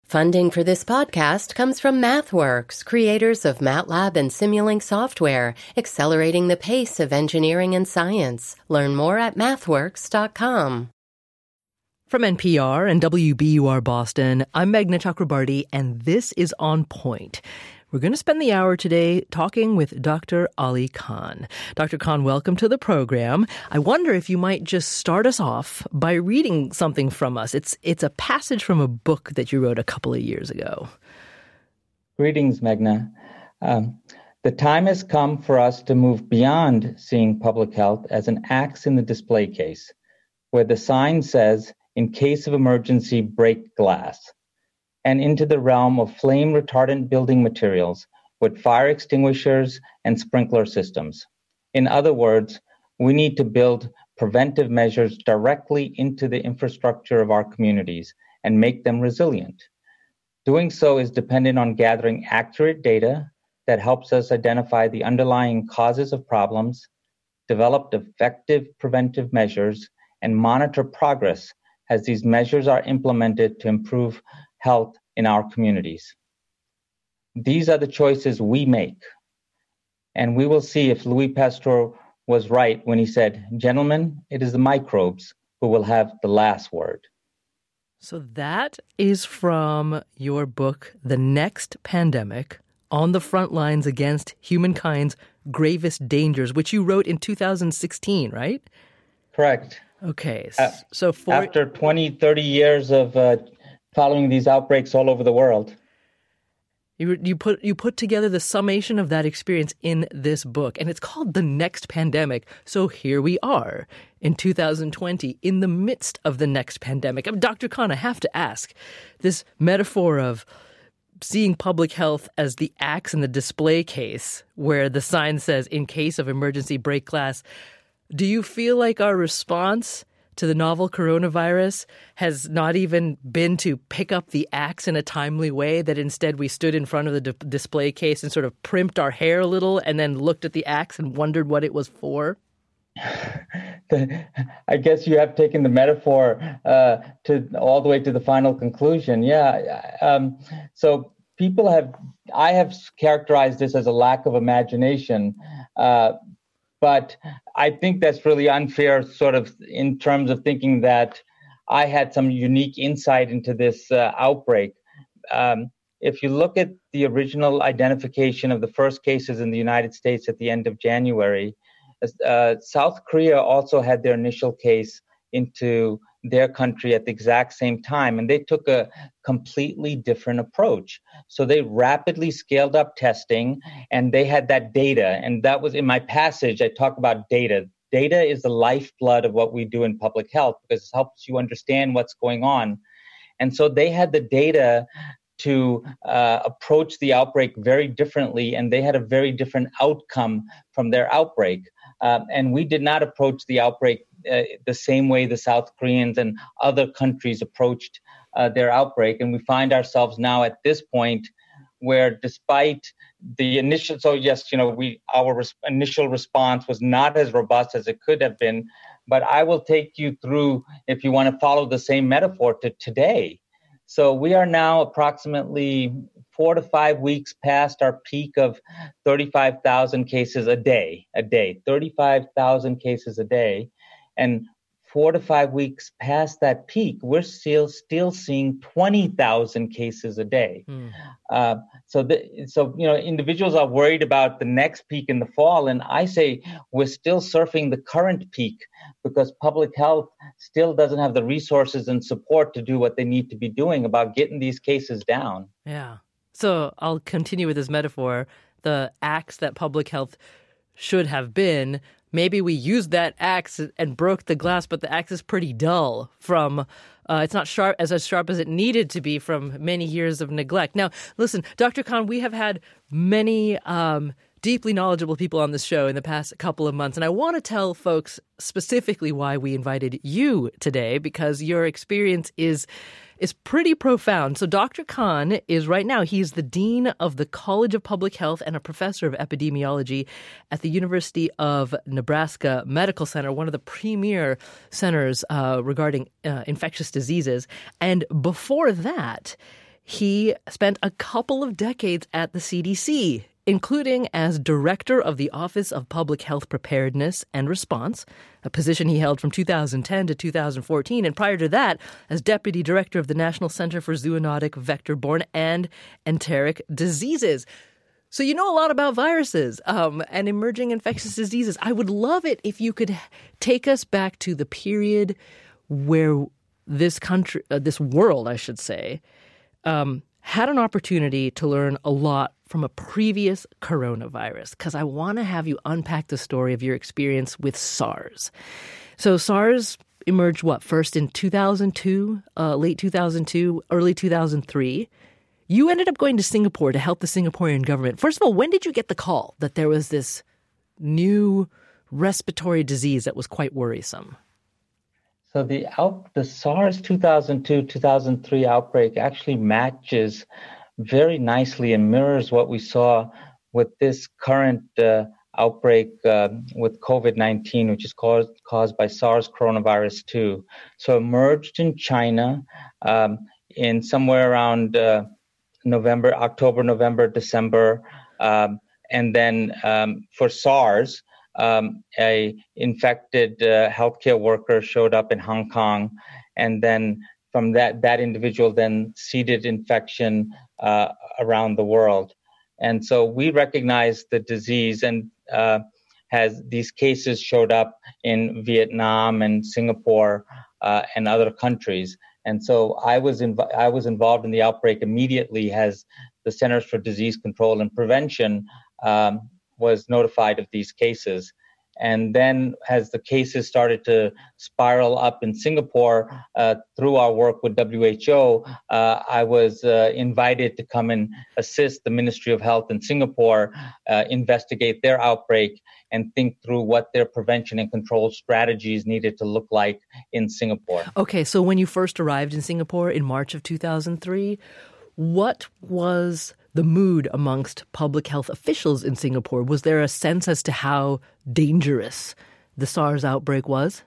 Funding for this podcast comes from MathWorks, creators of MATLAB and Simulink software, accelerating the pace of engineering and science. Learn more at mathworks.com. From NPR and WBUR Boston, I'm Meghna Chakrabarty, and this is On Point. We're going to spend the hour today talking with Dr. Ali Khan. Dr. Khan, welcome to the program. I wonder if you might just start us off by reading something from us. It's a passage from a book that you wrote a couple of years ago. Greetings, Meghna. The time has come for us to move beyond seeing public health as an axe in the display case, where the sign says, "In case of emergency, break glass," and into the realm of flame-retardant building materials with fire extinguishers and sprinkler systems. In other words, we need to build preventive measures directly into the infrastructure of our communities and make them resilient. Doing so is dependent on gathering accurate data that helps us identify the underlying causes of problems, develop effective preventive measures, and monitor progress as these measures are implemented to improve health in our communities. These are the choices we make. And we will see if Louis Pasteur was right when he said, "Gentlemen, it is the microbes who will have the last word." So that is from your book, The Next Pandemic, On the Front Lines Against Humankind's Gravest Dangers, which you wrote in 2016, right? Correct. Okay. After 20, 30 years of following these outbreaks all over the world. You put together the summation of that experience in this book, and it's called The Next Pandemic. So here we are in 2020, in the midst of the next pandemic. Dr. Khan, I have to ask, this metaphor of seeing public health as the axe in the display case, where the sign says, "In case of emergency, break glass," do you feel like our response to the novel coronavirus has not even been to pick up the axe in a timely way, that instead we stood in front of the display case and sort of primped our hair a little and then looked at the axe and wondered what it was for? I guess you have taken the metaphor to all the way to the final conclusion. Yeah. So I have characterized this as a lack of imagination. But I think that's really unfair, sort of in terms of thinking that I had some unique insight into this outbreak. If you look at the original identification of the first cases in the United States at the end of January, South Korea also had their initial case into their country at the exact same time, and they took a completely different approach. So they rapidly scaled up testing, and they had that data. And that was in my passage, I talk about data. Data is the lifeblood of what we do in public health because it helps you understand what's going on. And so they had the data to approach the outbreak very differently, and they had a very different outcome from their outbreak. And we did not approach the outbreak the same way the South Koreans and other countries approached their outbreak. And we find ourselves now at this point where, despite the initial, our initial response was not as robust as it could have been. But I will take you through, if you want to follow the same metaphor, to today. So we are now approximately 4 to 5 weeks past our peak of 35,000 cases a day, 35,000 cases a day. And 4 to 5 weeks past that peak, we're still seeing 20,000 cases a day. So individuals are worried about the next peak in the fall. And I say we're still surfing the current peak because public health still doesn't have the resources and support to do what they need to be doing about getting these cases down. Yeah. So I'll continue with this metaphor. The axe that public health should have been, maybe we used that axe and broke the glass, but the axe is pretty dull from, it's not sharp as it needed to be from many years of neglect. Now, listen, Dr. Khan, we have had many deeply knowledgeable people on this show in the past couple of months, and I want to tell folks specifically why we invited you today, because your experience is pretty profound. So Dr. Khan is right now, he's the Dean of the College of Public Health and a professor of epidemiology at the University of Nebraska Medical Center, one of the premier centers regarding infectious diseases. And before that, he spent a couple of decades at the CDC, including as director of the Office of Public Health Preparedness and Response, a position he held from 2010 to 2014, and prior to that, as deputy director of the National Center for Zoonotic, Vector-Borne, and Enteric Diseases. So you know a lot about viruses and emerging infectious diseases. I would love it if you could take us back to the period where this country, this world, I should say, had an opportunity to learn a lot from a previous coronavirus, because I want to have you unpack the story of your experience with SARS. So SARS emerged, first in 2002, late 2002, early 2003. You ended up going to Singapore to help the Singaporean government. First of all, when did you get the call that there was this new respiratory disease that was quite worrisome? So the SARS 2002-2003 outbreak actually matches very nicely and mirrors what we saw with this current outbreak with COVID-19, which is caused by SARS coronavirus 2. So emerged in China in somewhere around October, November, December. And then for SARS, a infected healthcare worker showed up in Hong Kong, and then from that individual then seeded infection around the world. And so we recognized the disease, and has these cases showed up in Vietnam and Singapore and other countries. And so I was involved in the outbreak immediately as the Centers for Disease Control and Prevention was notified of these cases. And then as the cases started to spiral up in Singapore through our work with WHO, I was invited to come and assist the Ministry of Health in Singapore, investigate their outbreak, and think through what their prevention and control strategies needed to look like in Singapore. Okay, so when you first arrived in Singapore in March of 2003, what was the mood amongst public health officials in Singapore? Was there a sense as to how dangerous the SARS outbreak was?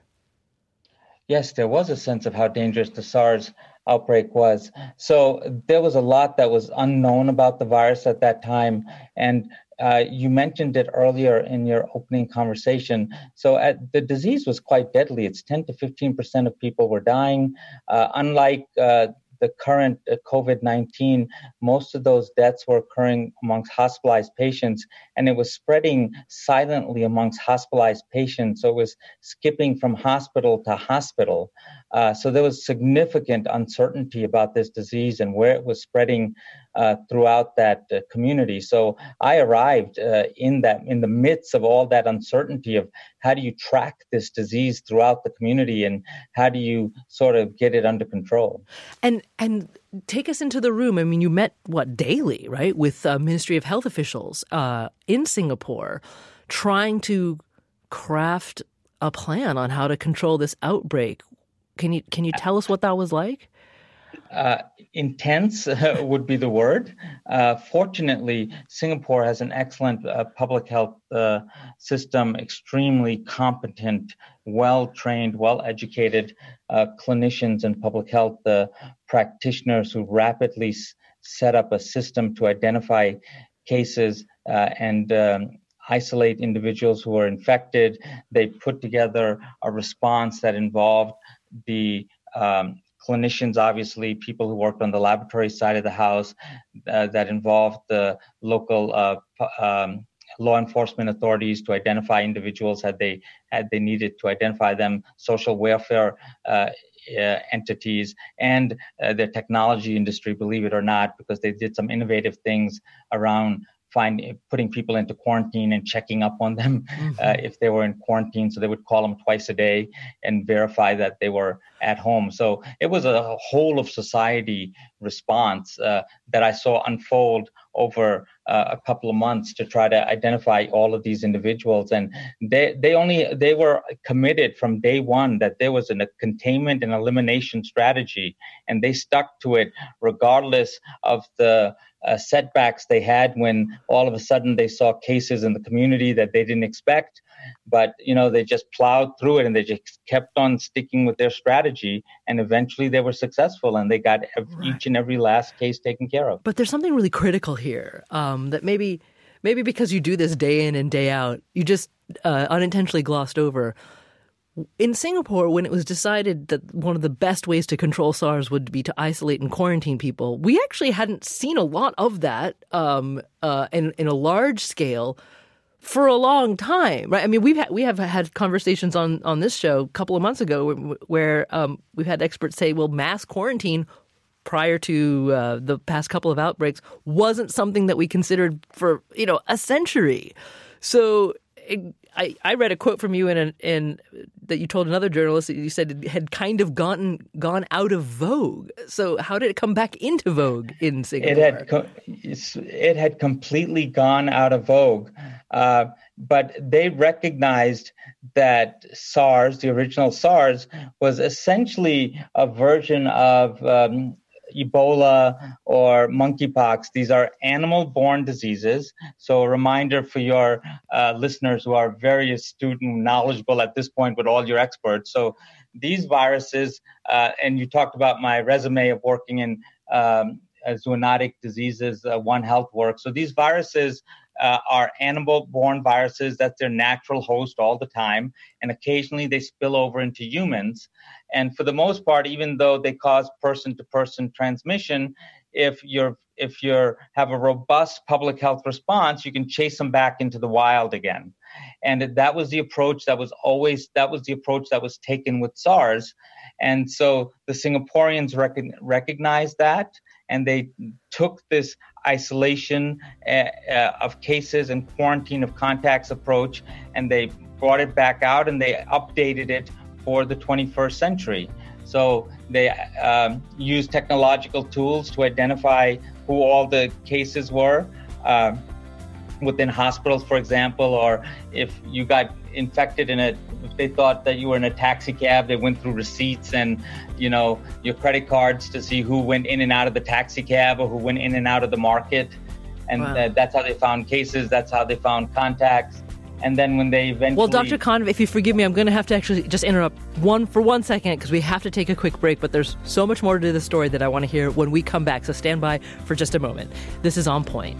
Yes, there was a sense of how dangerous the SARS outbreak was. So there was a lot that was unknown about the virus at that time. And you mentioned it earlier in your opening conversation. So the disease was quite deadly. It's 10 to 15% of people were dying. Unlike the current COVID-19, most of those deaths were occurring amongst hospitalized patients, and it was spreading silently amongst hospitalized patients. So it was skipping from hospital to hospital. So there was significant uncertainty about this disease and where it was spreading throughout that community. So I arrived in the midst of all that uncertainty of how do you track this disease throughout the community and how do you sort of get it under control? And take us into the room. I mean, you met, daily, right, with Ministry of Health officials in Singapore trying to craft a plan on how to control this outbreak. Can you tell us what that was like? Intense would be the word. Fortunately, Singapore has an excellent public health system, extremely competent, well-trained, well-educated clinicians and public health practitioners who rapidly set up a system to identify cases and isolate individuals who are infected. They put together a response that involved the clinicians, obviously, people who worked on the laboratory side of the house, that involved the local law enforcement authorities to identify individuals had they needed to identify them, social welfare entities, and the technology industry, believe it or not, because they did some innovative things around putting people into quarantine and checking up on them if they were in quarantine. So they would call them twice a day and verify that they were at home. So it was a whole of society response that I saw unfold over a couple of months to try to identify all of these individuals. And they were committed from day one that there was a containment and elimination strategy, and they stuck to it regardless of the setbacks they had when all of a sudden they saw cases in the community that they didn't expect. But, they just plowed through it and they just kept on sticking with their strategy. And eventually they were successful and they got each and every last case taken care of. But there's something really critical here that maybe because you do this day in and day out, you just unintentionally glossed over. In Singapore, when it was decided that one of the best ways to control SARS would be to isolate and quarantine people, we actually hadn't seen a lot of that in a large scale for a long time, right? I mean, we have had conversations on this show a couple of months ago where we've had experts say, well, mass quarantine prior to the past couple of outbreaks wasn't something that we considered for, a century. So I read a quote from you in that you told another journalist that you said it had kind of gone out of vogue. So how did it come back into vogue in Singapore? It had completely gone out of vogue, but they recognized that SARS, the original SARS, was essentially a version of Ebola or monkeypox. These are animal-borne diseases. So a reminder for your listeners who are very astute and knowledgeable at this point with all your experts. So these viruses, and you talked about my resume of working in zoonotic diseases, One Health work. So these viruses are animal-borne viruses. That's their natural host all the time. And occasionally they spill over into humans. And for the most part, even though they cause person-to-person transmission, if you have a robust public health response, you can chase them back into the wild again. And that was the approach that was taken with SARS. And so the Singaporeans recognized that, and they took this isolation of cases and quarantine of contacts approach, and they brought it back out and they updated it for the 21st century. So they used technological tools to identify who all the cases were within hospitals, for example, or if you got infected if they thought that you were in a taxi cab, they went through receipts and, your credit cards to see who went in and out of the taxi cab or who went in and out of the market. And wow. That's how they found cases. That's how they found contacts. And then when they eventually... Well, Dr. Khan, if you forgive me, I'm going to have to actually just interrupt for 1 second because we have to take a quick break, but there's so much more to the story that I want to hear when we come back. So stand by for just a moment. This is On Point.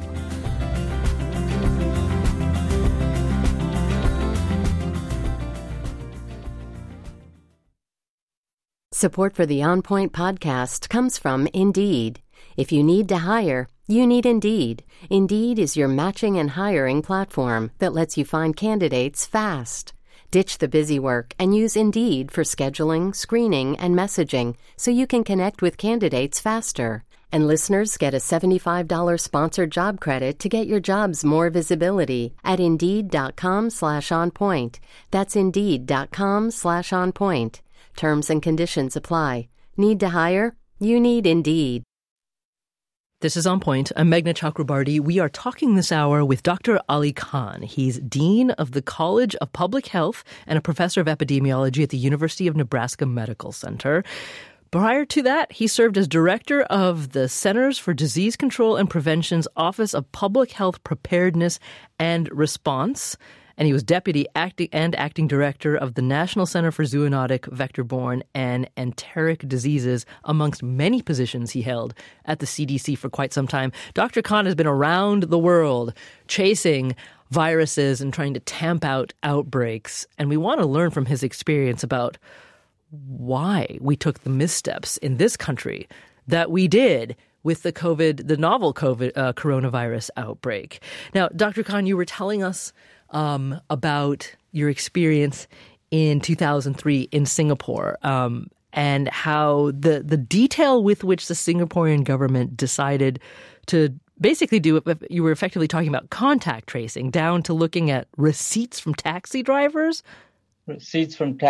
Support for the On Point podcast comes from Indeed. If you need to hire, you need Indeed. Indeed is your matching and hiring platform that lets you find candidates fast. Ditch the busy work and use Indeed for scheduling, screening, and messaging so you can connect with candidates faster. And listeners get a $75 sponsored job credit to get your jobs more visibility at Indeed.com/onpoint. That's Indeed.com/onpoint. Terms and conditions apply. Need to hire? You need Indeed. This is On Point. I'm Meghna Chakrabarty. We are talking this hour with Dr. Ali Khan. He's Dean of the College of Public Health and a professor of epidemiology at the University of Nebraska Medical Center. Prior to that, he served as director of the Centers for Disease Control and Prevention's Office of Public Health Preparedness and Response. And he was deputy acting director of the National Center for Zoonotic, Vector-Borne, and Enteric Diseases, amongst many positions he held at the CDC for quite some time. Dr. Khan has been around the world chasing viruses and trying to tamp out outbreaks. And we want to learn from his experience about why we took the missteps in this country that we did with the novel coronavirus outbreak. Now, Dr. Khan, you were telling us about your experience in 2003 in Singapore and how the detail with which the Singaporean government decided to basically do it. You were effectively talking about contact tracing down to looking at receipts from taxi drivers. Looking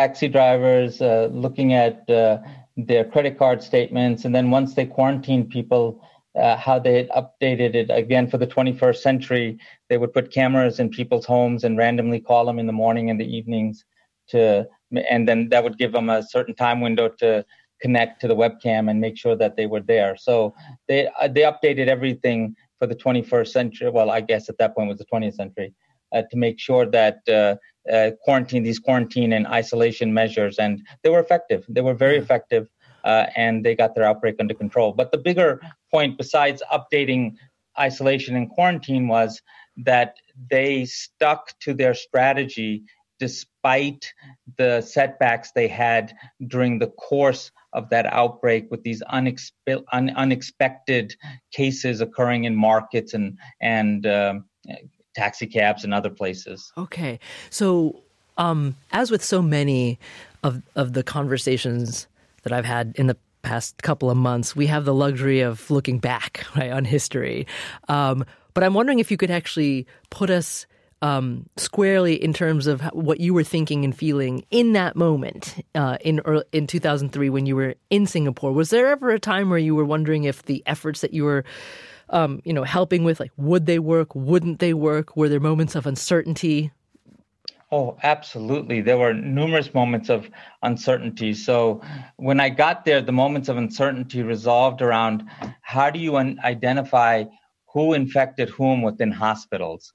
at their credit card statements. And then once they quarantined people, how they had updated it again for the 21st century. They would put cameras in people's homes and randomly call them in the morning and the evenings and then that would give them a certain time window to connect to the webcam and make sure that they were there. So they updated everything for the 21st century. Well, I guess at that point it was the 20th century. to make sure that these quarantine and isolation measures, and they were effective. They were very effective, and they got their outbreak under control. But the bigger point, besides updating isolation and quarantine, was that they stuck to their strategy despite the setbacks they had during the course of that outbreak, with these unexpected cases occurring in markets and taxi cabs and other places. Okay. So as with so many of the conversations that I've had in the past couple of months, we have the luxury of looking back, right, on history. But I'm wondering if you could actually put us squarely in terms of what you were thinking and feeling in that moment in 2003 when you were in Singapore. Was there ever a time where you were wondering if the efforts that you were helping with, like, would they work? Wouldn't they work? Were there moments of uncertainty? Oh, absolutely. There were numerous moments of uncertainty. So when I got there, the moments of uncertainty resolved around how do you identify who infected whom within hospitals.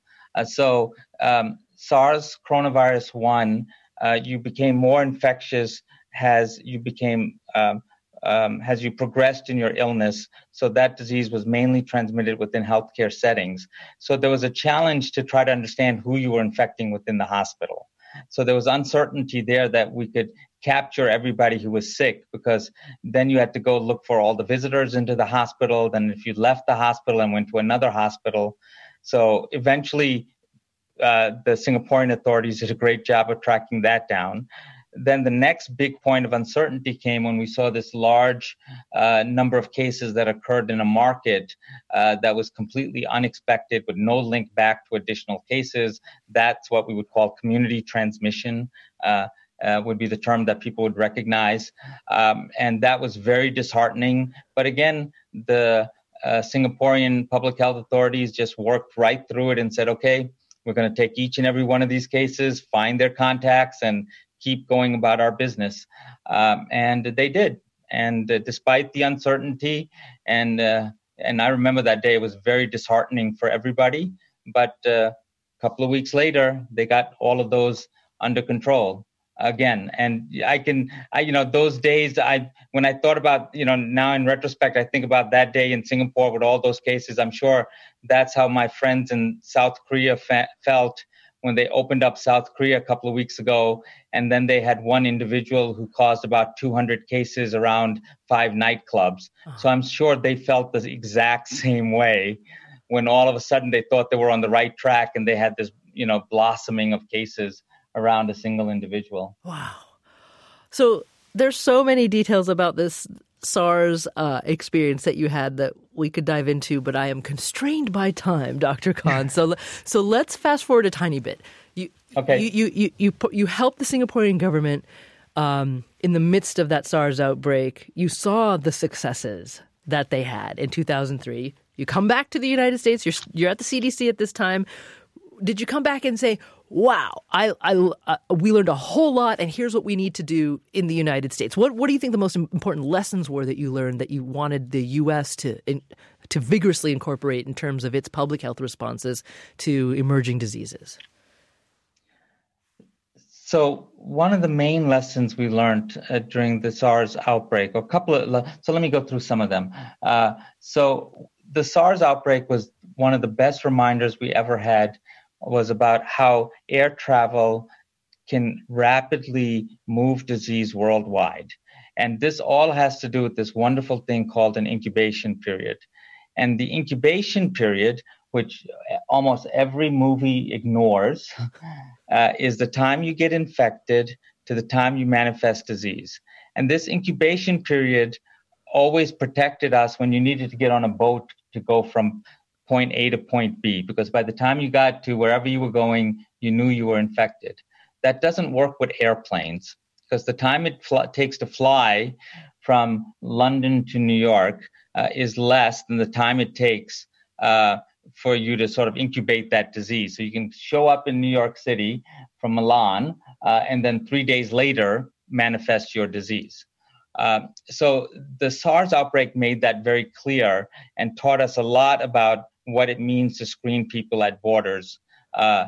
SARS coronavirus 1, you became more infectious as you progressed in your illness. So that disease was mainly transmitted within healthcare settings. So there was a challenge to try to understand who you were infecting within the hospital. So there was uncertainty there that we could capture everybody who was sick, because then you had to go look for all the visitors into the hospital. Then if you left the hospital and went to another hospital. So eventually the Singaporean authorities did a great job of tracking that down. Then the next big point of uncertainty came when we saw this large number of cases that occurred in a market that was completely unexpected, with no link back to additional cases. That's what we would call community transmission, would be the term that people would recognize. And that was very disheartening. But again, the Singaporean public health authorities just worked right through it and said, okay, we're going to take each and every one of these cases, find their contacts, and keep going about our business. And they did. And despite the uncertainty, and I remember that day, it was very disheartening for everybody. But a couple of weeks later, they got all of those under control again. And those days, when I thought about, now in retrospect, I think about that day in Singapore with all those cases. I'm sure that's how my friends in South Korea felt when they opened up South Korea a couple of weeks ago, and then they had one individual who caused about 200 cases around 5 nightclubs. So I'm sure they felt the exact same way when all of a sudden they thought they were on the right track, and they had this, blossoming of cases around a single individual. Wow. So there's so many details about this SARS experience that you had that we could dive into, but I am constrained by time, Dr. Khan. So let's fast forward a tiny bit. You helped the Singaporean government in the midst of that SARS outbreak. You saw the successes that they had in 2003. You come back to the United States. You're at the CDC at this time. Did you come back and say, wow, we learned a whole lot, and here's what we need to do in the United States? What do you think the most important lessons were that you learned that you wanted the U.S. to vigorously incorporate in terms of its public health responses to emerging diseases? So one of the main lessons we learned during the SARS outbreak, so let me go through some of them. So the SARS outbreak was one of the best reminders we ever had, was about how air travel can rapidly move disease worldwide. And this all has to do with this wonderful thing called an incubation period. And the incubation period, which almost every movie ignores, is the time you get infected to the time you manifest disease. And this incubation period always protected us when you needed to get on a boat to go from point A to point B, because by the time you got to wherever you were going, you knew you were infected. That doesn't work with airplanes, because the time it takes to fly from London to New York is less than the time it takes for you to sort of incubate that disease. So you can show up in New York City from Milan and then 3 days later manifest your disease. So the SARS outbreak made that very clear and taught us a lot about what it means to screen people at borders.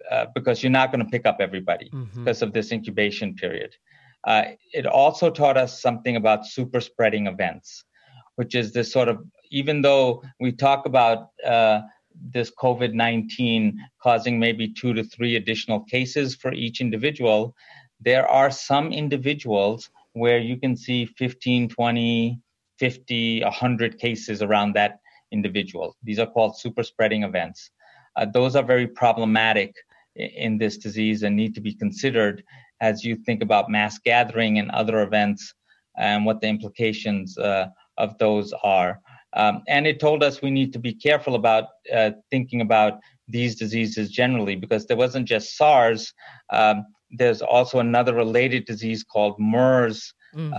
because you're not going to pick up everybody because of this incubation period. It also taught us something about super spreading events, which is this sort of, even though we talk about this COVID-19 causing maybe 2 to 3 additional cases for each individual, there are some individuals where you can see 15, 20, 50, 100 cases around that individual. These are called super spreading events. Those are very problematic in this disease and need to be considered as you think about mass gathering and other events and what the implications of those are. And it told us we need to be careful about thinking about these diseases generally, because there wasn't just SARS. There's also another related disease called MERS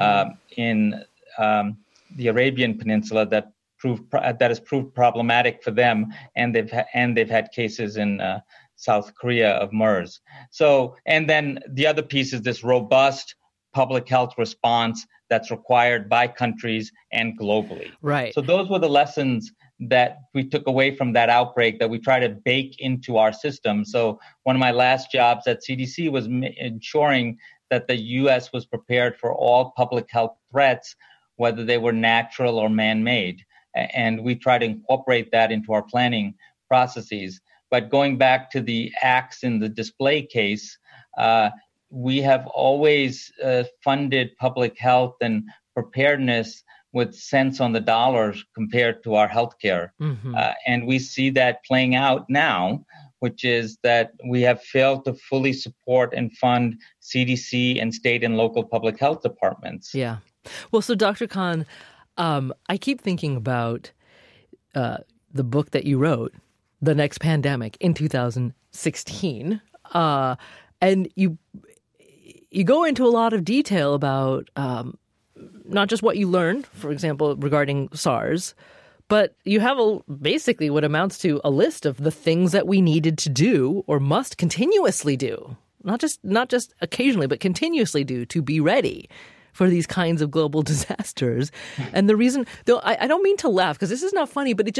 in the Arabian Peninsula that has proved problematic for them, and they've had cases in South Korea of MERS. So, and then the other piece is this robust public health response that's required by countries and globally. Right. So those were the lessons that we took away from that outbreak that we try to bake into our system. So one of my last jobs at CDC was ensuring that the U.S. was prepared for all public health threats, whether they were natural or man-made. And we try to incorporate that into our planning processes. But going back to the axe in the display case, we have always funded public health and preparedness with cents on the dollar compared to our healthcare. And we see that playing out now, which is that we have failed to fully support and fund CDC and state and local public health departments. Yeah. Well, so Dr. Khan, I keep thinking about the book that you wrote, The Next Pandemic, in 2016. And you go into a lot of detail about not just what you learned, for example, regarding SARS, but you have basically what amounts to a list of the things that we needed to do or must continuously do, not just occasionally, but continuously do to be ready for these kinds of global disasters. And the reason, though, I don't mean to laugh because this is not funny, but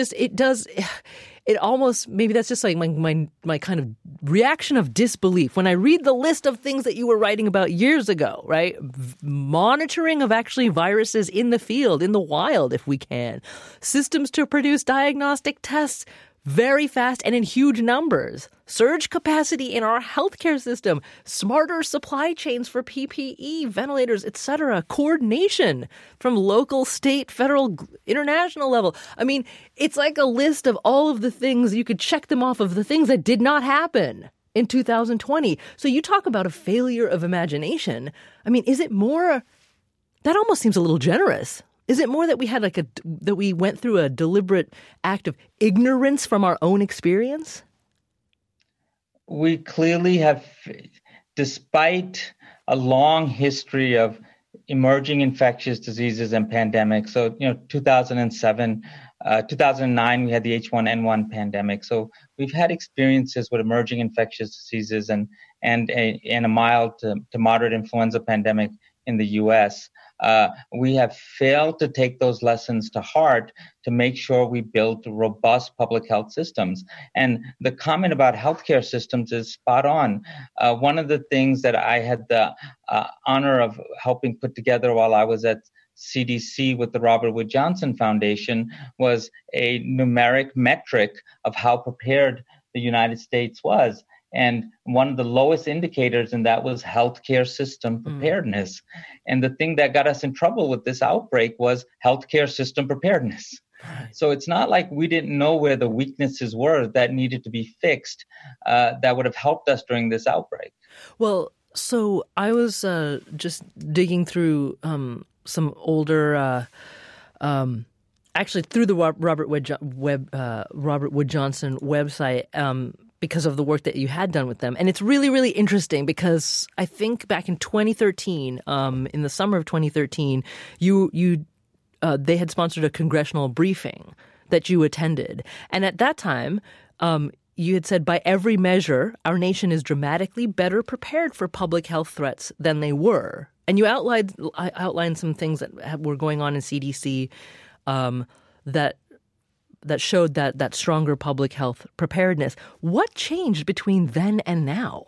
it almost, maybe that's just like my kind of reaction of disbelief. When I read the list of things that you were writing about years ago, right? Monitoring of actually viruses in the field, in the wild, if we can. Systems to produce diagnostic tests very fast and in huge numbers. Surge capacity in our healthcare system. Smarter supply chains for PPE, ventilators, etc. Coordination from local, state, federal, international level. I mean, it's like a list of all of the things. You could check them off of the things that did not happen in 2020. So you talk about a failure of imagination. I mean, is it more? That almost seems a little generous. Is it more that we had that we went through a deliberate act of ignorance from our own experience? We clearly have, despite a long history of emerging infectious diseases and pandemics. So, 2007, 2009, we had the H1N1 pandemic. So we've had experiences with emerging infectious diseases and a mild to moderate influenza pandemic in the U.S. We have failed to take those lessons to heart to make sure we build robust public health systems. And the comment about healthcare systems is spot on. One of the things that I had the honor of helping put together while I was at CDC with the Robert Wood Johnson Foundation was a numeric metric of how prepared the United States was. And one of the lowest indicators in that was healthcare system preparedness. And the thing that got us in trouble with this outbreak was healthcare system preparedness. So it's not like we didn't know where the weaknesses were that needed to be fixed that would have helped us during this outbreak. Well, so I was just digging through some older, actually through the Robert Wood Johnson website, because of the work that you had done with them. And it's really, really interesting because I think back in 2013, in the summer of 2013, they had sponsored a congressional briefing that you attended. And at that time, you had said, by every measure, our nation is dramatically better prepared for public health threats than they were. And you outlined some things that were going on in CDC that that showed that stronger public health preparedness. What changed between then and now?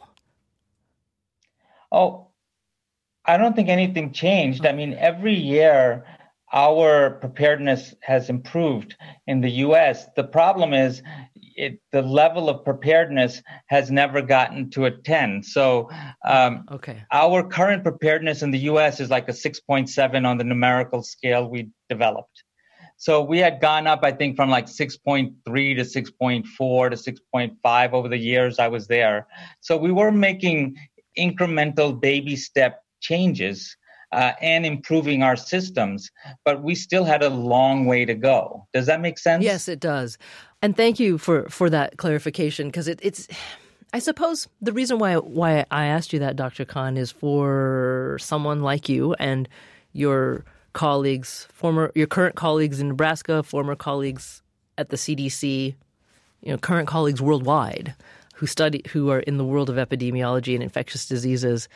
Oh, I don't think anything changed. I mean, every year our preparedness has improved in the U.S. The problem is the level of preparedness has never gotten to a 10. So our current preparedness in the U.S. is like a 6.7 on the numerical scale we developed. So we had gone up, I think, from like 6.3 to 6.4 to 6.5 over the years I was there. So we were making incremental baby step changes and improving our systems, but we still had a long way to go. Does that make sense? Yes, it does. And thank you for that clarification, because it's, I suppose the reason why I asked you that, Dr. Khan, is for someone like you and your colleagues, your current colleagues in Nebraska, former colleagues at the CDC, current colleagues worldwide who are in the world of epidemiology and infectious diseases.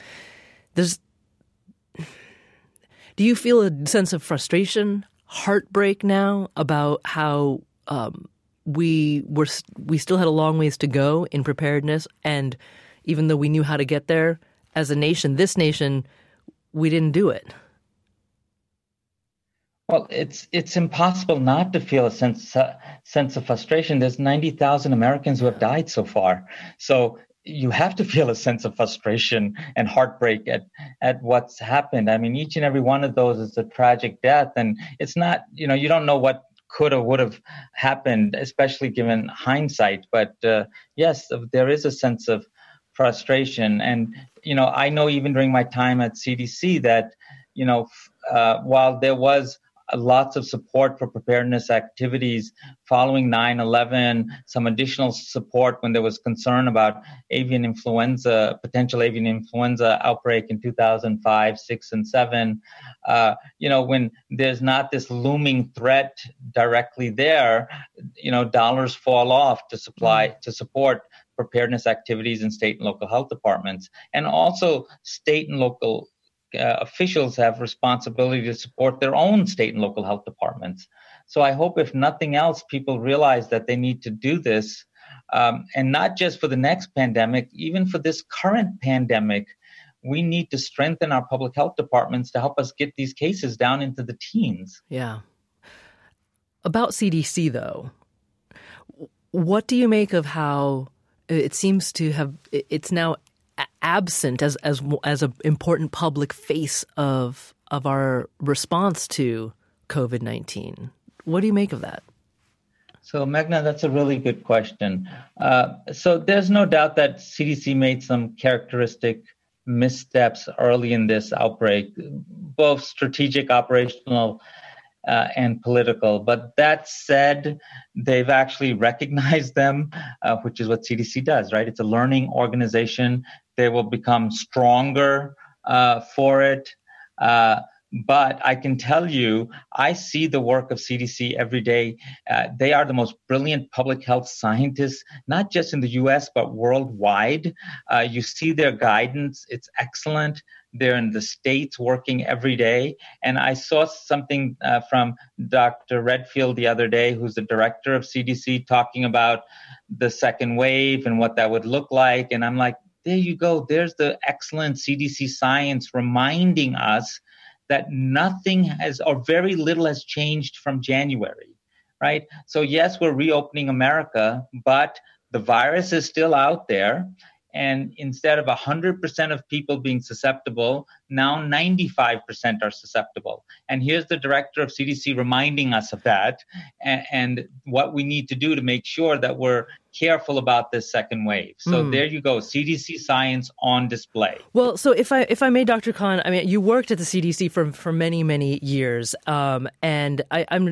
Do you feel a sense of frustration, heartbreak now about how we still had a long ways to go in preparedness, and even though we knew how to get there as a nation, this nation, we didn't do it? Well, it's impossible not to feel a sense of frustration. There's 90,000 Americans who have died so far. So you have to feel a sense of frustration and heartbreak at what's happened. I mean, each and every one of those is a tragic death. And it's not, you don't know what could or would have happened, especially given hindsight. But yes, there is a sense of frustration. And, I know even during my time at CDC that, while there was lots of support for preparedness activities following 9/11, some additional support when there was concern about potential avian influenza outbreak in 2005, 6, and 7. When there's not this looming threat directly there, dollars fall off to support preparedness activities in state and local health departments. And also state and local officials have responsibility to support their own state and local health departments. So I hope, if nothing else, people realize that they need to do this, and not just for the next pandemic, even for this current pandemic. We need to strengthen our public health departments to help us get these cases down into the teens. Yeah. About CDC, though, what do you make of how it seems to have, it's now absent as an important public face of our response to COVID-19? What do you make of that? So, Meghna, that's a really good question. So there's no doubt that CDC made some characteristic missteps early in this outbreak, both strategic, operational, and political. But that said, they've actually recognized them, which is what CDC does, right? It's a learning organization. They will become stronger for it. But I can tell you, I see the work of CDC every day. They are the most brilliant public health scientists, not just in the U.S., but worldwide. You see their guidance. It's excellent. They're in the states working every day. And I saw something from Dr. Redfield the other day, who's the director of CDC, talking about the second wave and what that would look like. And I'm like, there you go. There's the excellent CDC science reminding us that nothing has, or very little has changed from January, right? So yes, we're reopening America, but the virus is still out there. And instead of 100% of people being susceptible, now 95% are susceptible. And here's the director of CDC reminding us of that and what we need to do to make sure that we're careful about this second wave. So there you go, CDC science on display. Well, so if I may, Dr. Khan, I mean, you worked at the CDC for many, many years, and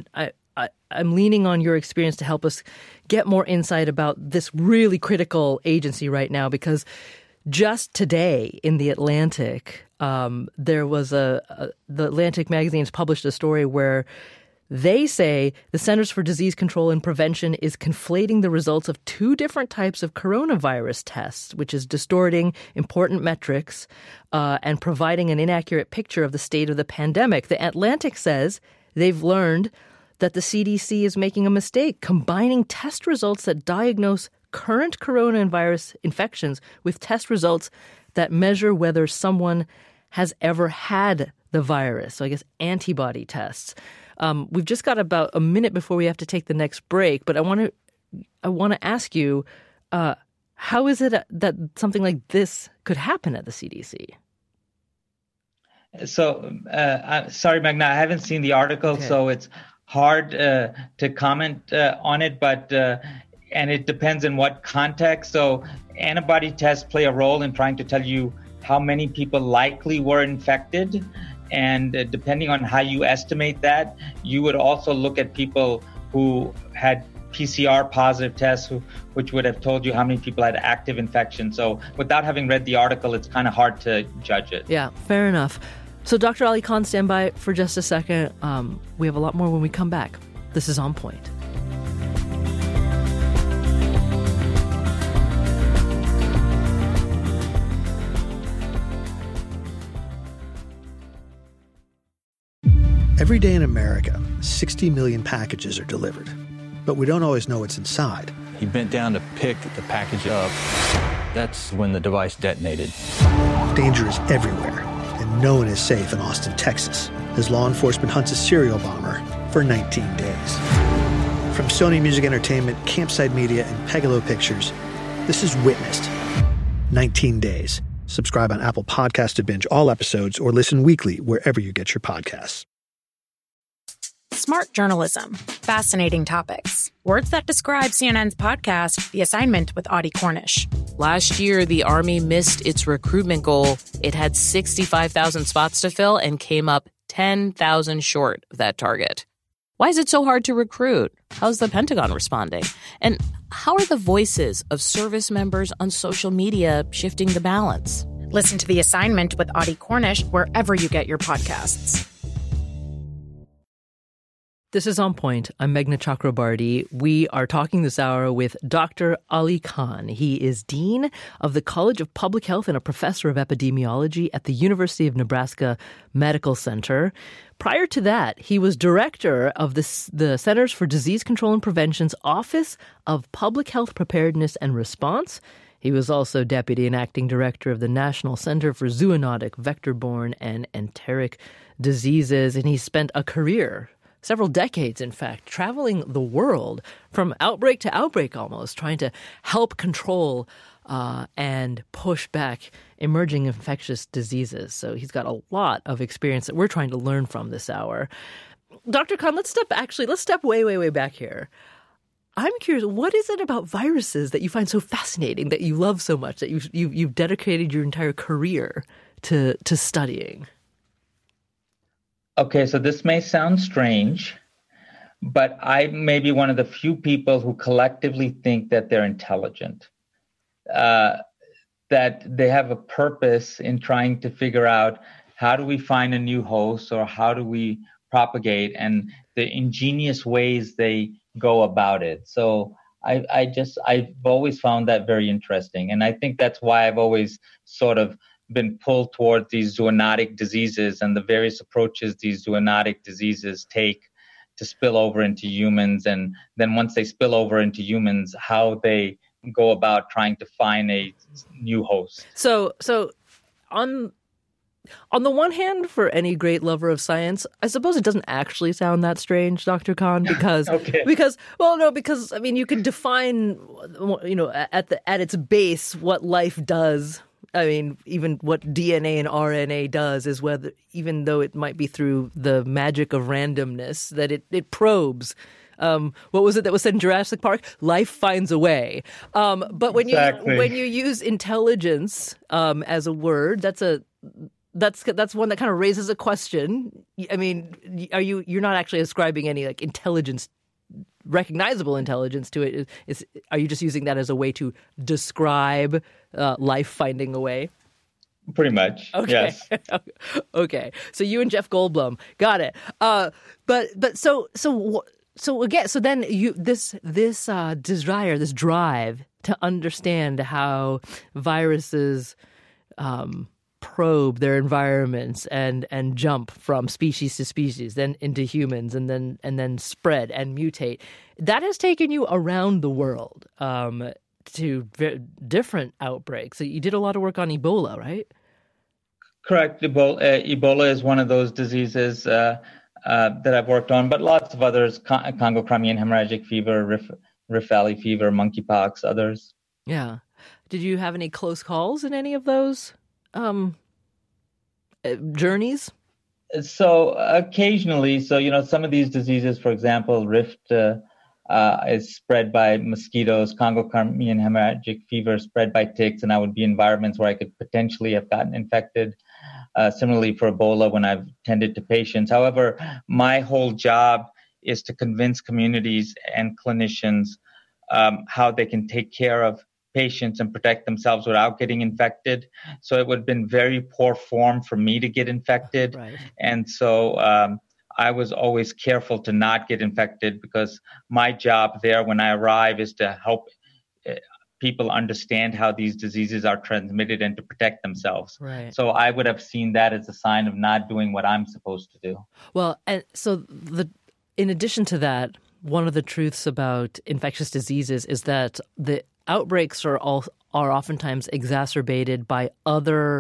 I'm leaning on your experience to help us get more insight about this really critical agency right now, because just today in The Atlantic, there was the Atlantic magazine's published a story where they say the Centers for Disease Control and Prevention is conflating the results of two different types of coronavirus tests, which is distorting important metrics and providing an inaccurate picture of the state of the pandemic. The Atlantic says they've learned that the CDC is making a mistake, combining test results that diagnose current coronavirus infections with test results that measure whether someone has ever had the virus. So I guess antibody tests. We've just got about a minute before we have to take the next break, but I want to ask you, how is it that something like this could happen at the CDC? So, sorry, Magna, I haven't seen the article, Okay. so it's hard to comment on it, but and it depends in what context. So antibody tests play a role in trying to tell you how many people likely were infected. And depending on how you estimate that, you would also look at people who had PCR positive tests, which would have told you how many people had active infection. So without having read the article, it's kind of hard to judge it. Yeah, fair enough. So Dr. Ali Khan, stand by for just a second. We have a lot more when we come back. This is On Point. Every day in America, 60 million packages are delivered. But we don't always know what's inside. He bent down to pick the package up. That's when the device detonated. Danger is everywhere, and no one is safe in Austin, Texas, as law enforcement hunts a serial bomber for 19 days. From Sony Music Entertainment, Campside Media, and Pegalo Pictures, this is Witnessed. 19 Days. Subscribe on Apple Podcasts to binge all episodes or listen weekly wherever you get your podcasts. Smart journalism. Fascinating topics. Words that describe CNN's podcast, The Assignment with Audie Cornish. Last year, the Army missed its recruitment goal. It had 65,000 spots to fill and came up 10,000 short of that target. Why is it so hard to recruit? How's the Pentagon responding? And how are the voices of service members on social media shifting the balance? Listen to The Assignment with Audie Cornish wherever you get your podcasts. This is On Point. I'm Meghna Chakrabarty. We are talking this hour with Dr. Ali Khan. He is Dean of the College of Public Health and a professor of epidemiology at the University of Nebraska Medical Center. Prior to that, he was director of the Centers for Disease Control and Prevention's Office of Public Health Preparedness and Response. He was also deputy and acting director of the National Center for Zoonotic, Vector-Borne, and Enteric Diseases, and he spent a career, several decades, in fact, traveling the world from outbreak to outbreak almost, trying to help control and push back emerging infectious diseases. So he's got a lot of experience that we're trying to learn from this hour. Dr. Khan, let's step way, way, way back here. I'm curious, what is it about viruses that you find so fascinating, that you love so much, that you've dedicated your entire career to studying? Okay, so this may sound strange, but I may be one of the few people who collectively think that they're intelligent, that they have a purpose in trying to figure out how do we find a new host or how do we propagate, and the ingenious ways they go about it. So I've always found that very interesting. And I think that's why I've always sort of been pulled towards these zoonotic diseases and the various approaches these zoonotic diseases take to spill over into humans. And then once they spill over into humans, how they go about trying to find a new host. So on the one hand, for any great lover of science, I suppose it doesn't actually sound that strange, Dr. Khan, because Okay. because I mean, you can define, at its base what life does. I mean, even what DNA and RNA does is whether, even though it might be through the magic of randomness, that it probes. What was it that was said in Jurassic Park? Life finds a way. But when you use intelligence as a word, that's one that kind of raises a question. I mean, you're not actually ascribing any like intelligence, recognizable intelligence to it. Are you just using that as a way to describe life finding a way? Pretty much. Okay. Yes. Okay. So you and Jeff Goldblum got it. So then this desire, this drive to understand how viruses probe their environments and jump from species to species, then into humans, and then spread and mutate. That has taken you around the world to different outbreaks. So you did a lot of work on Ebola, right? Correct. Ebola is one of those diseases that I've worked on, but lots of others: Congo Crimean hemorrhagic fever, Rift Valley fever, monkeypox, others. Yeah. Did you have any close calls in any of those journeys? So occasionally, some of these diseases, for example, Rift is spread by mosquitoes. Congo Crimean hemorrhagic fever is spread by ticks, and I would be in environments where I could potentially have gotten infected. Similarly for Ebola, when I've tended to patients. However, my whole job is to convince communities and clinicians how they can take care of patients and protect themselves without getting infected. So it would have been very poor form for me to get infected. Right. And so I was always careful to not get infected, because my job there when I arrive is to help people understand how these diseases are transmitted and to protect themselves. Right. So I would have seen that as a sign of not doing what I'm supposed to do. Well, and so in addition to that, one of the truths about infectious diseases is that the outbreaks are oftentimes exacerbated by other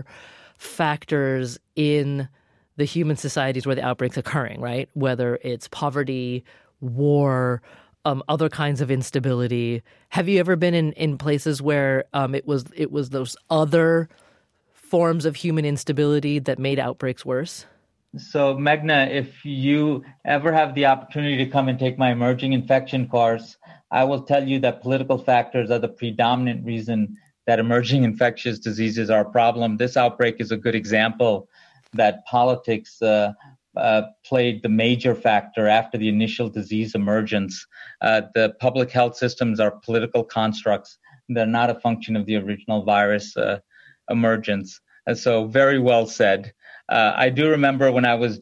factors in the human societies where the outbreak's occurring, right? Whether it's poverty, war, other kinds of instability. Have you ever been in places where it was those other forms of human instability that made outbreaks worse? So, Meghna, if you ever have the opportunity to come and take my emerging infection course, I will tell you that political factors are the predominant reason that emerging infectious diseases are a problem. This outbreak is a good example that politics played the major factor after the initial disease emergence. The public health systems are political constructs. They're not a function of the original virus emergence. So very well said. I do remember when I was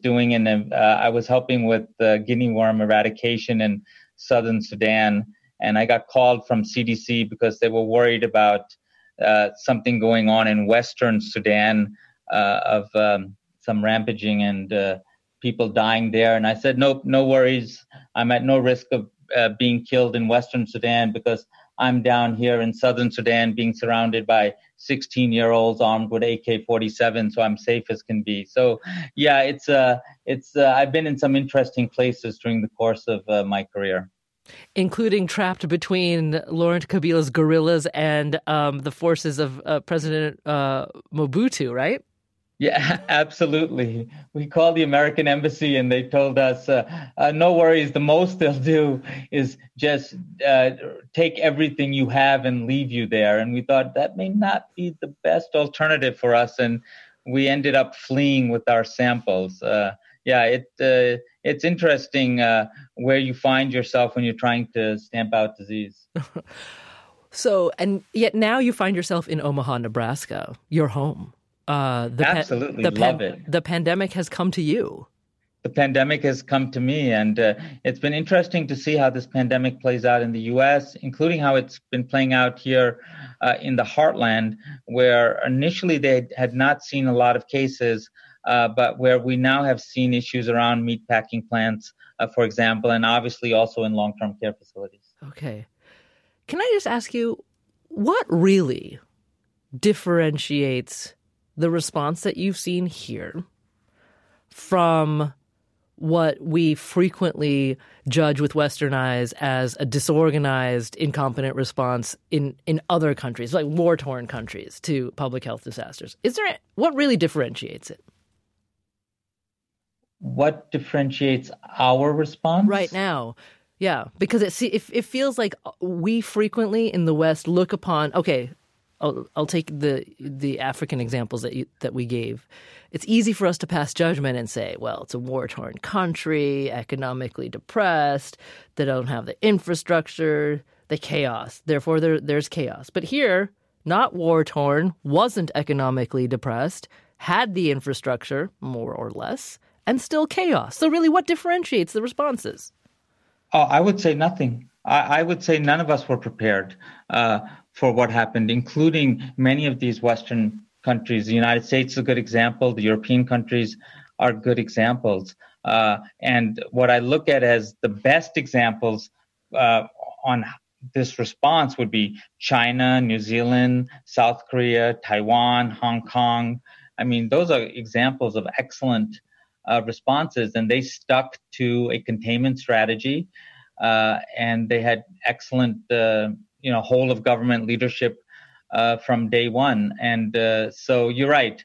I was helping with guinea worm eradication in southern Sudan, and I got called from CDC because they were worried about something going on in western Sudan of some rampaging and people dying there. And I said, nope, no worries. I'm at no risk of being killed in western Sudan because I'm down here in southern Sudan being surrounded by 16-year-olds armed with AK-47, so I'm safe as can be. So, yeah, it's I've been in some interesting places during the course of my career, including trapped between Laurent Kabila's guerrillas and the forces of President Mobutu, right? Yeah, absolutely. We called the American embassy and they told us, no worries, the most they'll do is just take everything you have and leave you there. And we thought that may not be the best alternative for us. And we ended up fleeing with our samples. It's interesting where you find yourself when you're trying to stamp out disease. So, and yet now you find yourself in Omaha, Nebraska, your home. Absolutely, love it. The pandemic has come to you. The pandemic has come to me, and it's been interesting to see how this pandemic plays out in the U.S., including how it's been playing out here in the heartland, where initially they had not seen a lot of cases, but where we now have seen issues around meat packing plants, for example, and obviously also in long-term care facilities. Okay. Can I just ask you, what really differentiates the response that you've seen here from what we frequently judge with Western eyes as a disorganized, incompetent response in other countries, like war-torn countries, to public health disasters? What really differentiates it? What differentiates our response? Right now. Yeah, because it feels like we frequently in the West look upon, okay, I'll take the African examples that we gave. It's easy for us to pass judgment and say, well, it's a war-torn country, economically depressed, they don't have the infrastructure, the chaos. Therefore, there's chaos. But here, not war-torn, wasn't economically depressed, had the infrastructure, more or less, and still chaos. So really, what differentiates the responses? Oh, I would say nothing. I would say none of us were prepared for what happened, including many of these Western countries. The United States is a good example. The European countries are good examples. And what I look at as the best examples on this response would be China, New Zealand, South Korea, Taiwan, Hong Kong. I mean, those are examples of excellent responses, and they stuck to a containment strategy, and they had excellent, whole of government leadership from day one. And so you're right.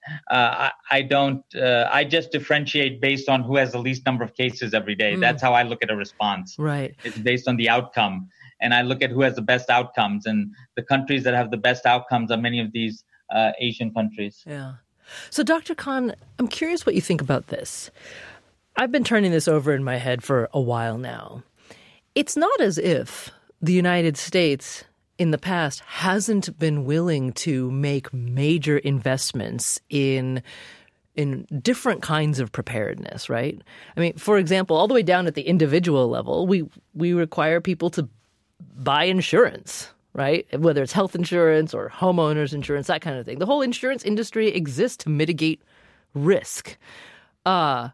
I just differentiate based on who has the least number of cases every day. That's how I look at a response. Right. It's based on the outcome. And I look at who has the best outcomes. And the countries that have the best outcomes are many of these Asian countries. Yeah. So, Dr. Khan, I'm curious what you think about this. I've been turning this over in my head for a while now. It's not as if the United States in the past hasn't been willing to make major investments in different kinds of preparedness, right? I mean, for example, all the way down at the individual level, we require people to buy insurance, right? Whether it's health insurance or homeowners insurance, that kind of thing. The whole insurance industry exists to mitigate risk. At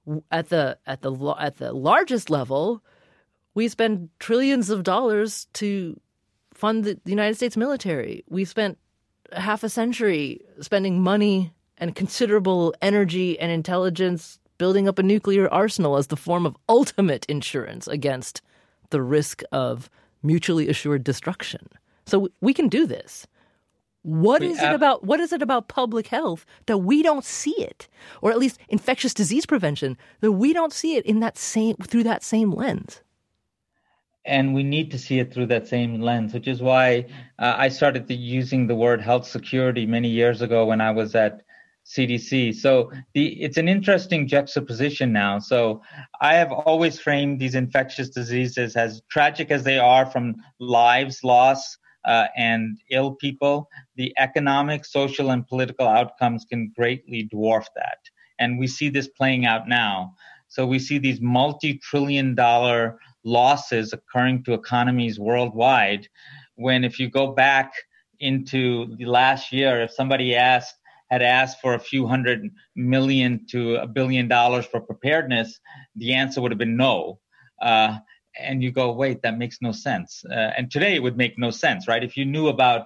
the largest level, we spend trillions of dollars to fund the United States military. We spent half a century spending money and considerable energy and intelligence building up a nuclear arsenal as the form of ultimate insurance against the risk of mutually assured destruction. So we can do this. What is it about public health that we don't see it, or at least infectious disease prevention, that we don't see it through that same lens? And we need to see it through that same lens, which is why I started using the word health security many years ago when I was at CDC. So it's an interesting juxtaposition now. So I have always framed these infectious diseases, as tragic as they are, from lives lost and ill people. The economic, social, and political outcomes can greatly dwarf that. And we see this playing out now. So we see these multi-trillion-dollar losses occurring to economies worldwide, when if you go back into the last year, if somebody had asked for a few $100 million to $1 billion for preparedness, the answer would have been no. And you go, wait, that makes no sense. And today it would make no sense, right? If you knew about,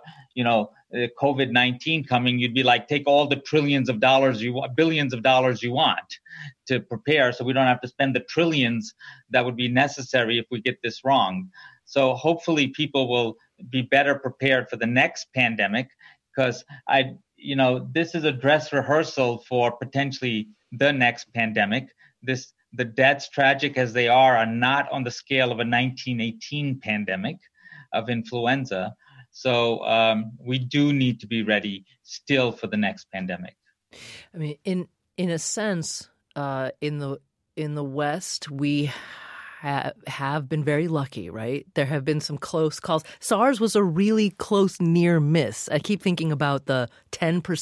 COVID-19 coming, you'd be like, take all the billions of dollars you want to prepare, so we don't have to spend the trillions that would be necessary if we get this wrong. So hopefully people will be better prepared for the next pandemic, because this is a dress rehearsal for potentially the next pandemic. The deaths, tragic as they are not on the scale of a 1918 pandemic of influenza. So we do need to be ready still for the next pandemic. I mean, in a sense, in the West, we have been very lucky, right? There have been some close calls. SARS was a really close near miss. I keep thinking about the 10 to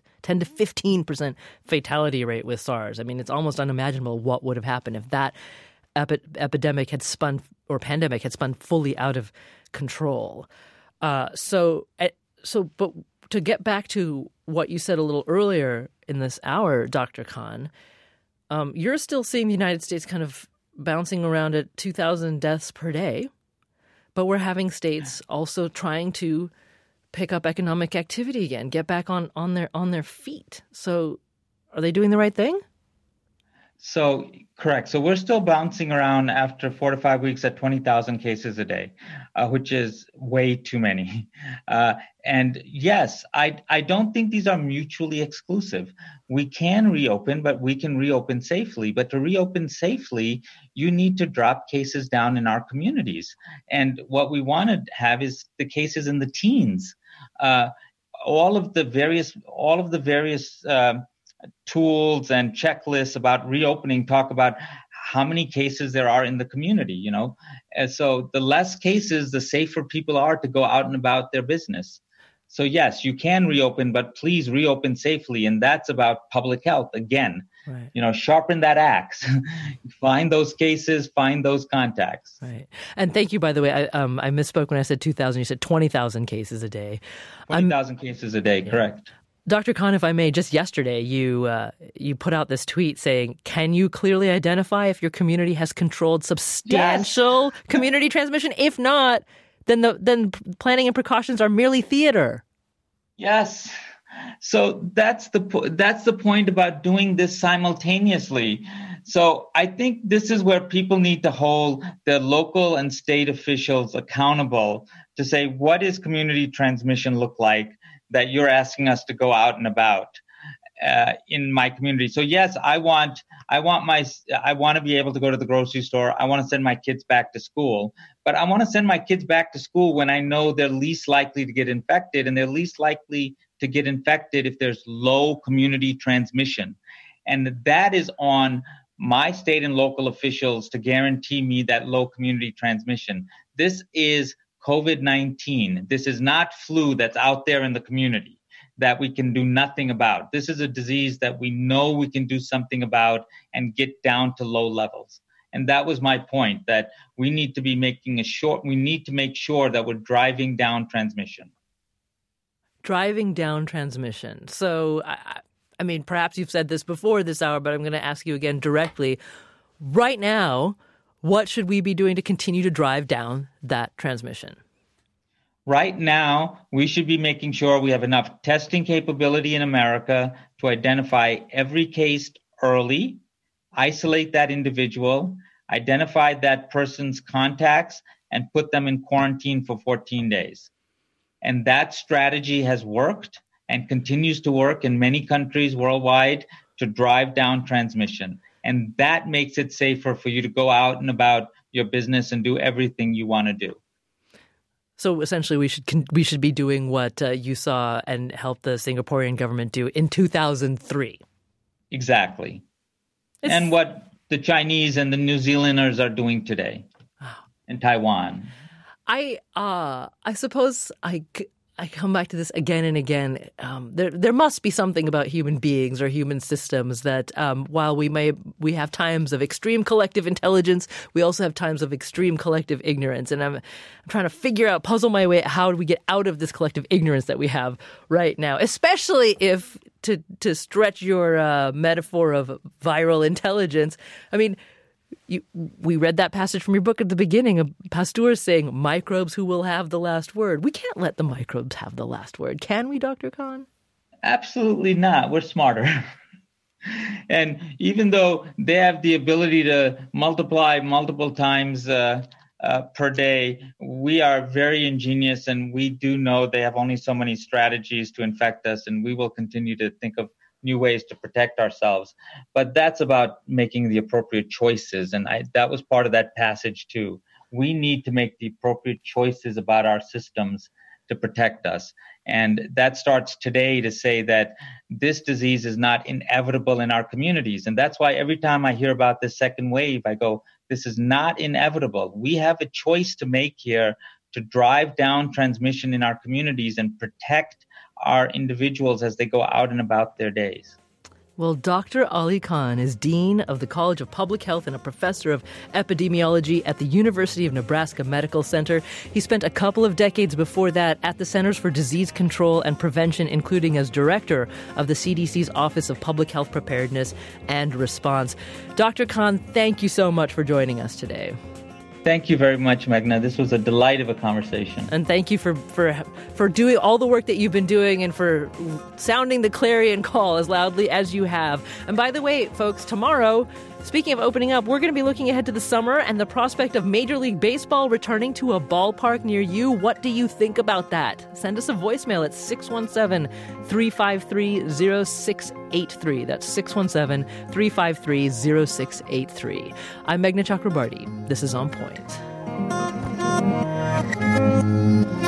15% fatality rate with SARS. I mean, it's almost unimaginable what would have happened if that pandemic had spun fully out of control. But to get back to what you said a little earlier in this hour, Dr. Khan, you're still seeing the United States kind of bouncing around at 2,000 deaths per day, but we're having states also trying to pick up economic activity again, get back on their feet. So are they doing the right thing? So correct. So we're still bouncing around after 4 to 5 weeks at 20,000 cases a day, which is way too many. And yes, I don't think these are mutually exclusive. We can reopen, but we can reopen safely. But to reopen safely, you need to drop cases down in our communities. And what we want to have is the cases in the teens. All of the various tools and checklists about reopening talk about how many cases there are in the community, And so the less cases, the safer people are to go out and about their business. So yes, you can reopen, but please reopen safely. And that's about public health. Again, right. Sharpen that axe, find those cases, find those contacts. Right. And thank you, by the way, I misspoke when I said 2,000. You said 20,000 cases a day. 20,000 cases a day, correct. Dr. Khan, if I may, just yesterday you put out this tweet saying, "Can you clearly identify if your community has controlled substantial community transmission? If not, then planning and precautions are merely theater." Yes. So that's the point about doing this simultaneously. So I think this is where people need to hold the local and state officials accountable to say, what does community transmission look like that you're asking us to go out and about in my community? So yes, I want to be able to go to the grocery store. I want to send my kids back to school, but I want to send my kids back to school when I know they're least likely to get infected, and they're least likely to get infected if there's low community transmission. And that is on my state and local officials to guarantee me that low community transmission. This is COVID-19. This is not flu that's out there in the community that we can do nothing about. This is a disease that we know we can do something about and get down to low levels. And that was my point, that we need to make sure that we're driving down transmission. Driving down transmission. So, I mean, perhaps you've said this before this hour, but I'm going to ask you again directly. Right now, what should we be doing to continue to drive down that transmission? Right now, we should be making sure we have enough testing capability in America to identify every case early, isolate that individual, identify that person's contacts, and put them in quarantine for 14 days. And that strategy has worked and continues to work in many countries worldwide to drive down transmission. And that makes it safer for you to go out and about your business and do everything you want to do. So essentially, we should be doing what you saw and helped the Singaporean government do in 2003. Exactly. And what the Chinese and the New Zealanders are doing today in Taiwan. I suppose I come back to this again and again. There must be something about human beings or human systems that while we have times of extreme collective intelligence, we also have times of extreme collective ignorance. And I'm trying to puzzle my way how do we get out of this collective ignorance that we have right now, especially if to stretch your metaphor of viral intelligence. I mean, we read that passage from your book at the beginning of Pasteur saying microbes who will have the last word. We can't let the microbes have the last word. Can we, Dr. Khan? Absolutely not. We're smarter. And even though they have the ability to multiply multiple times per day, we are very ingenious, and we do know they have only so many strategies to infect us, and we will continue to think of new ways to protect ourselves. But that's about making the appropriate choices. And that was part of that passage too. We need to make the appropriate choices about our systems to protect us. And that starts today to say that this disease is not inevitable in our communities. And that's why every time I hear about this second wave, I go, this is not inevitable. We have a choice to make here to drive down transmission in our communities and protect our individuals as they go out and about their days. Well, Dr. Ali Khan is Dean of the College of Public Health and a professor of epidemiology at the University of Nebraska Medical Center. He spent a couple of decades before that at the Centers for Disease Control and Prevention, including as director of the CDC's Office of Public Health Preparedness and Response. Dr. Khan, thank you so much for joining us today. Thank you very much, Meghna. This was a delight of a conversation. And thank you for doing all the work that you've been doing and for sounding the clarion call as loudly as you have. And by the way, folks, tomorrow, speaking of opening up, we're going to be looking ahead to the summer and the prospect of Major League Baseball returning to a ballpark near you. What do you think about that? Send us a voicemail at 617-353-0683. That's 617-353-0683. I'm Meghna Chakrabarti. This is On Point.